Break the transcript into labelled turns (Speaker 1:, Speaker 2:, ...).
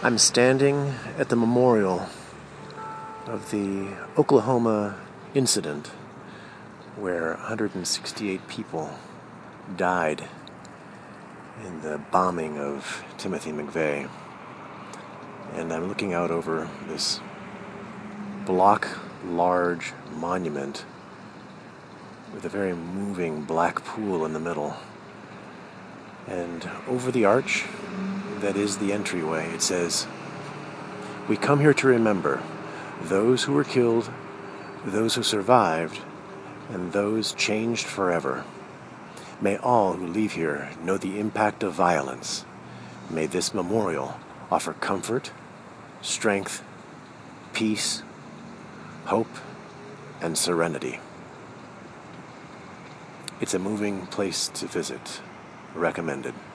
Speaker 1: I'm standing at the memorial of the Oklahoma incident where 168 people died in the bombing of Timothy McVeigh. And I'm looking out over this block-large monument with a very moving black pool in the middle. And over the arch that is the entryway, it says, "We come here to remember those who were killed, those who survived, and those changed forever. May all who leave here know the impact of violence. May this memorial offer comfort, strength, peace, hope, and serenity." It's a moving place to visit. Recommended.